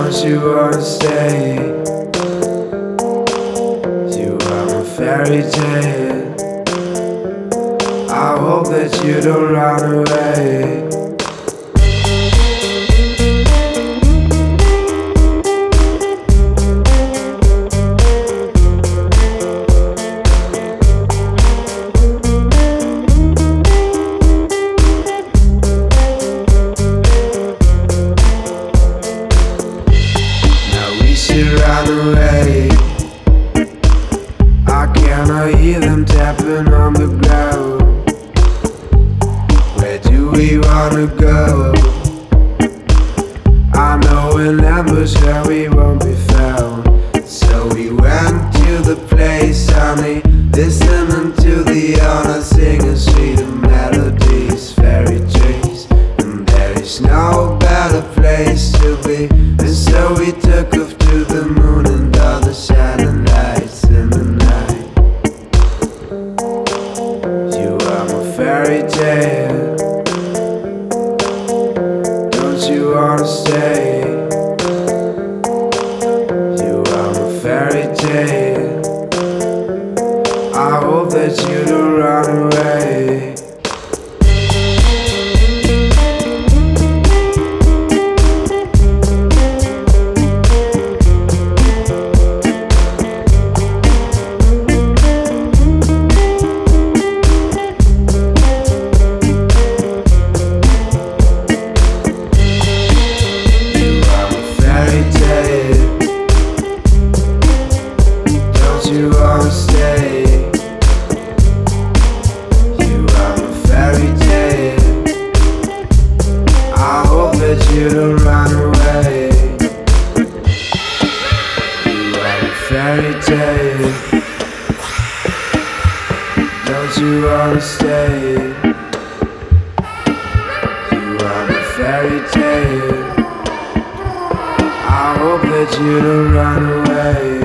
Don't you wanna stay? You are my fairy tale. I hope that you don't run away. Run away. I cannot hear them tapping on the ground. Where do we wanna go? I know an ambush where we won't be found. So we went to the place, honey, listening to the honor singing sweet melodies, fairy trees, and there is no better place to be. And so we took off to the moon and all the shining lights in the night. You are my fairy tale. Don't you wanna stay? You are my fairy tale. I hope that you don't run away. You wanna stay? You are my fairy tale. I hope that you don't run away. You are my fairy tale. Don't you wanna stay? You are my fairy tale. I hope that you don't run away.